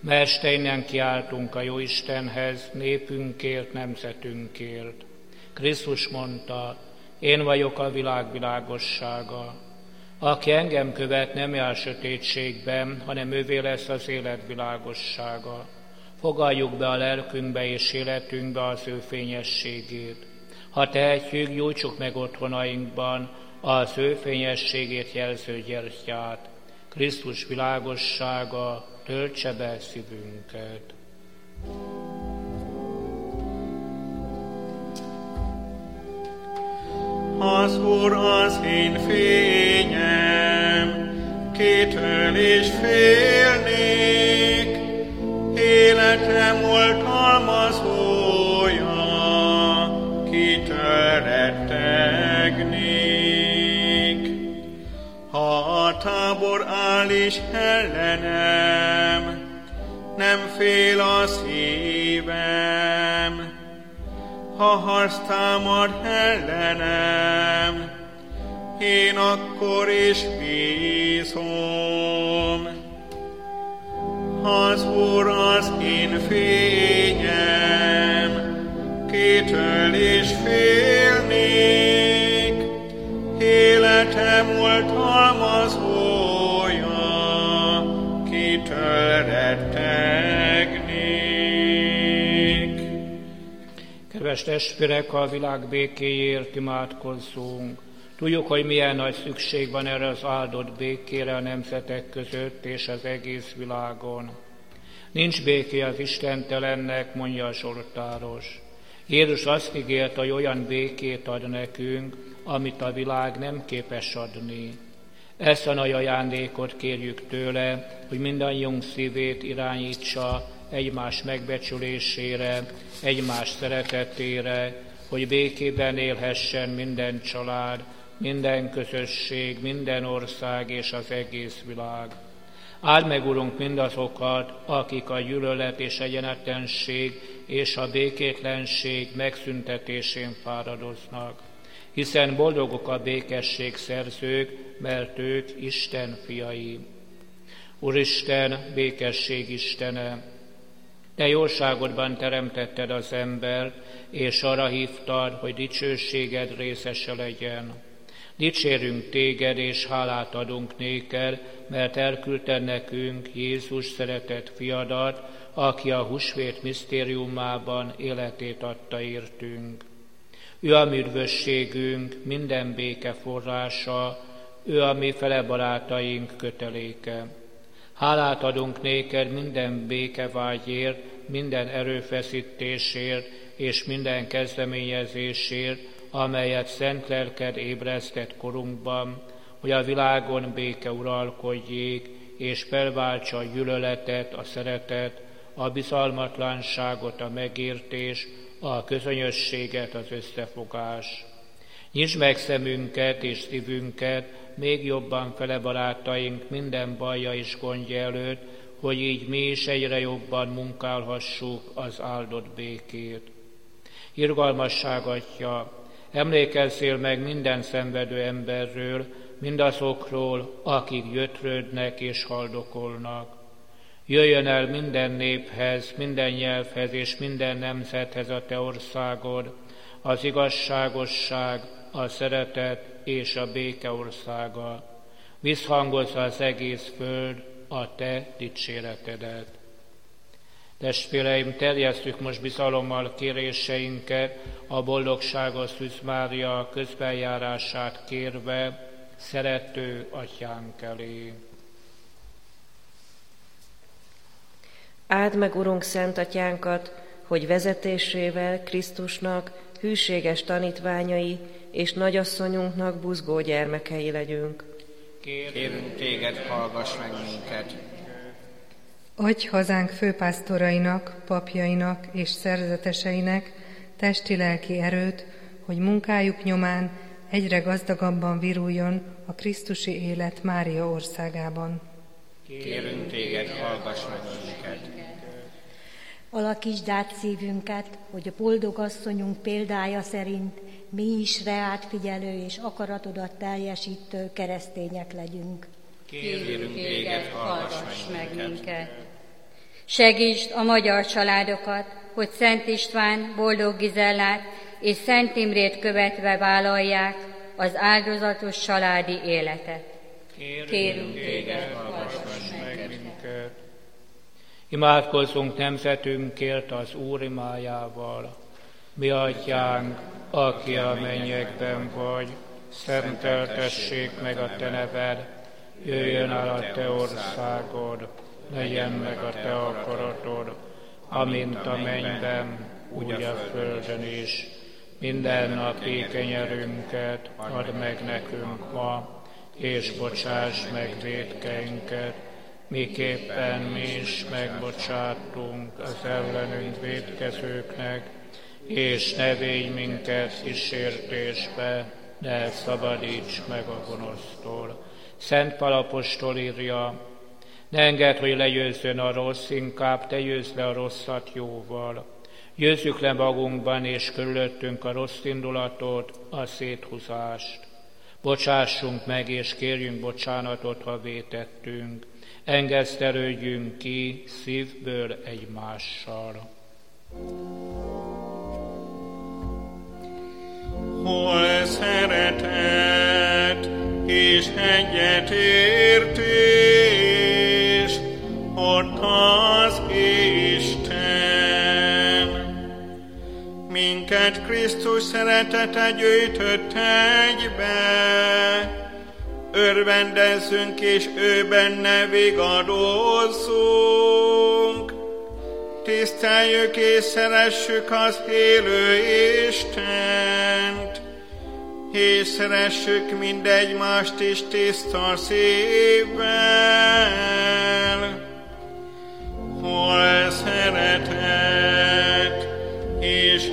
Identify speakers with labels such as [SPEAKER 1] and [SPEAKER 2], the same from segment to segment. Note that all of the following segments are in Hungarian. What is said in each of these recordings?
[SPEAKER 1] Mert te innen kiáltunk a Jóistenhez, népünkért, nemzetünkért. Krisztus mondta, én vagyok a világ világossága. Aki engem követ, nem jár sötétségben, hanem ővé lesz az élet világossága. Fogadjuk be a lelkünkbe és életünkbe az ő fényességét. Ha tehetjük, gyújtsuk meg otthonainkban az ő fényességét jelző gyertyát. Krisztus világossága töltse be szívünket.
[SPEAKER 2] Az Úr az én fényem, kitől is félnék, életem oltalmazója, kitől rettegnék. Ha a tábor áll is ellenem, nem fél a szívem. Ha harc támad ellenem, én akkor is bízom. Az Úr az én fényem, kitől is félnék, életem oltalmazója, kitől rettegnék.
[SPEAKER 1] Kedves testvérek, a világ békéjért imádkozzunk. Tudjuk, hogy milyen nagy szükség van erre az áldott békére a nemzetek között és az egész világon. Nincs béké az istentelennek, mondja a zsoltáros. Jézus azt ígérte, hogy olyan békét ad nekünk, amit a világ nem képes adni. Ezt a nagy ajándékot kérjük tőle, hogy mindannyiunk szívét irányítsa egymás megbecsülésére, egymás szeretetére, hogy békében élhessen minden család, minden közösség, minden ország és az egész világ. Áld meg, Urunk, mindazokat, akik a gyűlölet és egyenetlenség és a békétlenség megszüntetésén fáradoznak, hiszen boldogok a békesség szerzők, mert ők Isten fiai. Úristen, békesség Istene, Te jóságodban teremtetted az embert, és arra hívtad, hogy dicsőséged részese legyen. Dicsérünk Téged, és hálát adunk néked, mert elküldted nekünk Jézus szeretett fiadat, aki a húsvét misztériumában életét adta értünk. Ő a mi üdvösségünk, minden béke forrása, ő a mi fele barátaink köteléke. Hálát adunk néked minden békevágyért, minden erőfeszítésért és minden kezdeményezésért, amelyet szent lelked ébresztett korunkban, hogy a világon béke uralkodjék, és felváltsa a gyűlöletet, a szeretet, a bizalmatlanságot, a megértés, a közönyösséget, az összefogás. Nyisd meg szemünket és szívünket még jobban fele barátaink minden bajja és gondja előtt, hogy így mi is egyre jobban munkálhassuk az áldott békét. Irgalmasság Atya, emlékezzél meg minden szenvedő emberről, mindazokról, akik gyötrődnek és haldokolnak. Jöjjön el minden néphez, minden nyelvhez és minden nemzethez a Te országod, az igazságosság, a szeretet és a béke országa. Visszhangozza az egész föld a Te dicséretedet. Testvéreim, terjesztjük most bizalommal kéréseinket a boldogságos Szűz Mária közbenjárását kérve szerető Atyánk elé.
[SPEAKER 3] Áld meg, Urunk, Szent Atyánkat, hogy vezetésével Krisztusnak hűséges tanítványai és nagyasszonyunknak buzgó gyermekei legyünk.
[SPEAKER 4] Kérünk Téged, hallgass meg minket!
[SPEAKER 5] Adj hazánk főpásztorainak, papjainak és szerzeteseinek testi-lelki erőt, hogy munkájuk nyomán egyre gazdagabban viruljon a krisztusi élet Mária országában.
[SPEAKER 4] Kérünk Téged, hallgass meg minket!
[SPEAKER 6] Alakítsd át szívünket, hogy a boldog asszonyunk példája szerint mi is reád figyelő és akaratodat teljesítő keresztények legyünk.
[SPEAKER 4] Kérünk Téged, hallgass meg minket!
[SPEAKER 7] Segítsd a magyar családokat, hogy Szent István, Boldog Gizellát és Szent Imrét követve vállalják az áldozatos családi életet. Kérünk téged, hallgass meg minket.
[SPEAKER 1] Imádkozzunk nemzetünkért az Úr imájával. Mi atyánk, aki a mennyekben vagy, szenteltessék meg a te neved, jöjjön el a te országod, legyen meg a te akaratod, amint a mennyben, úgy a földön is. Minden napi kenyerünket add meg nekünk ma, és bocsáss meg vétkeinket, miképpen mi is megbocsátunk az ellenünk vétkezőknek, és ne védj minket kísértésbe, de szabadíts meg a gonosztól. Szent Pál apostol írja, ne engedd, hogy legyőzzön a rossz, inkább te győzd le a rosszat jóval. Győzzük le magunkban és körülöttünk a rossz indulatot, a széthúzást. Bocsássunk meg és kérjünk bocsánatot, ha vétettünk. Engesztelődjünk ki szívből egymással.
[SPEAKER 2] Hol szeretet és egyetértés, ott az Isten. Minket Krisztus szeretete gyűjtött egybe, örvendezzünk és ő benne vigadozzunk. Tiszteljük és szeressük az élő Istent, és szeressük mindegymást is tiszta szívvel. Hol szeretet és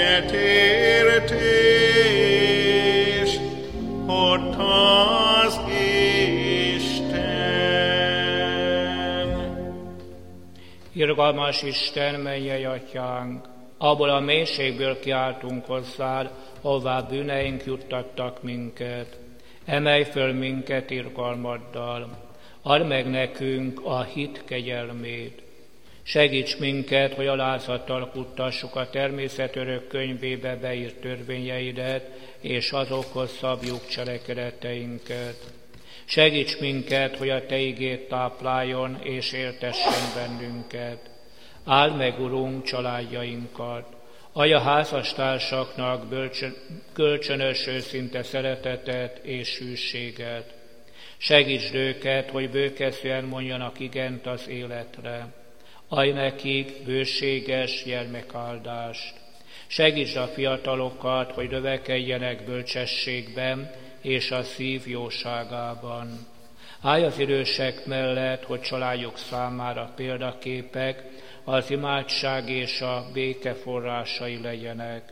[SPEAKER 2] egyetértés, ott az Isten.
[SPEAKER 1] Irgalmas Isten, mennyei atyánk, abból a mélységből kiáltunk hozzád, ahová bűneink juttattak minket. Emelj föl minket irgalmaddal, add meg nekünk a hit kegyelmét. Segíts minket, hogy alázattal kuttassuk a természet örök könyvébe beírt törvényeidet, és azokhoz szabjuk cselekedeteinket. Segíts minket, hogy a te igéd tápláljon és éltessen bennünket. Áld meg, Urunk, családjainkat. Adj a házastársaknak kölcsönös őszinte szeretetet és hűséget. Segítsd őket, hogy bőkezően mondjanak igent az életre. Adj nekik bőséges gyermekáldást. Segítsd a fiatalokat, hogy növekedjenek bölcsességben és a szív jóságában. Állj az idősek mellett, hogy családjuk számára példaképek, az imádság és a béke forrásai legyenek.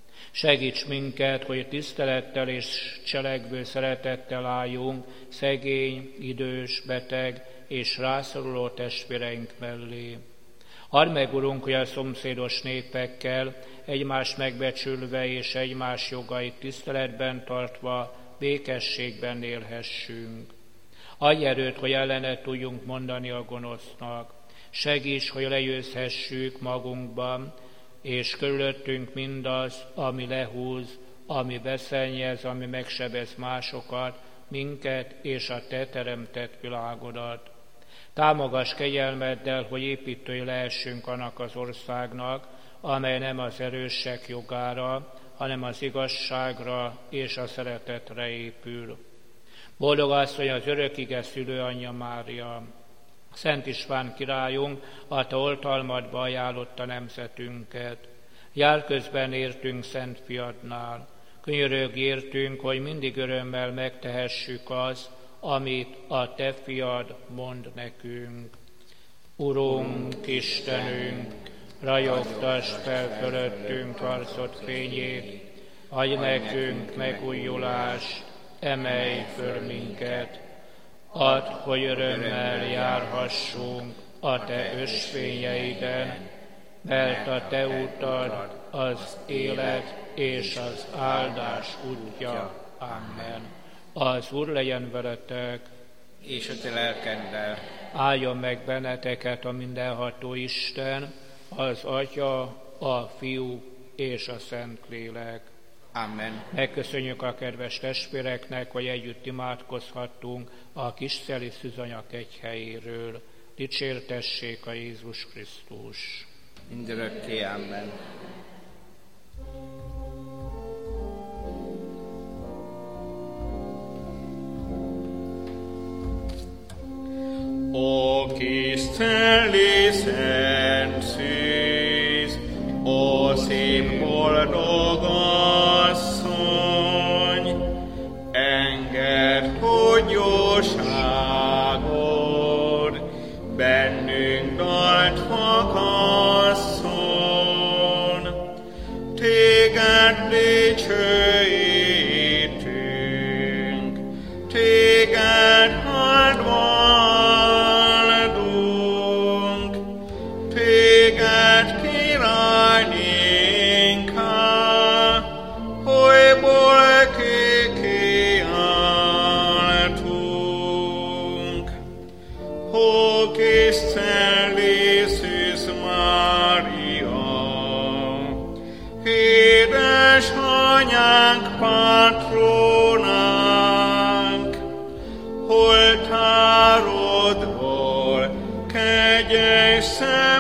[SPEAKER 1] Segíts minket, hogy tisztelettel és cselekvő szeretettel álljunk szegény, idős, beteg és rászoruló testvéreink mellé. Add meg, Urunk, hogy a szomszédos népekkel egymást megbecsülve és egymás jogait tiszteletben tartva békességben élhessünk. Adj erőt, hogy ellenet tudjunk mondani a gonosznak. Segíts, hogy legyőzhessük magunkban, és körülöttünk mindaz, ami lehúz, ami beszennyez, ami megsebez másokat, minket és a te teremtett világodat. Támogass kegyelmeddel, hogy építői lehessünk annak az országnak, amely nem az erősek jogára, hanem az igazságra és a szeretetre épül. Boldog asszony, az örökige szülőanyja Mária, Szent István királyunk, a te oltalmadba ajánlotta nemzetünket. Jár közben értünk Szent Fiadnál. Könyörögj értünk, hogy mindig örömmel megtehessük azt, amit a te fiad mond nekünk. Urunk, Istenünk, ragyogtasd fel fölöttünk arcod fényét, adj nekünk megújulást, emelj föl minket. Add, hogy örömmel járhassunk a te ösvényeiden, mert a te útad az élet és az áldás útja. Amen. Az Úr legyen veletek,
[SPEAKER 4] és a te lelkeddel.
[SPEAKER 1] Áldjon meg benneteket a mindenható Isten, az Atya, a Fiú és a Szentlélek.
[SPEAKER 4] Amen.
[SPEAKER 1] Megköszönjük a kedves testvéreknek, hogy együtt imádkozhattunk a Kisszeli Szűzanyak egyhelyéről. Dicsértessék a Jézus Krisztus.
[SPEAKER 4] Mindörökké. Amen.
[SPEAKER 2] Ó Kisszeli Szent Szűz, ó szép boldog asszony, engedd, hogy jóságod bennünk dalt fakasszon. Téged dicsőítünk, téged áldva patronánk, holtárodból kegyes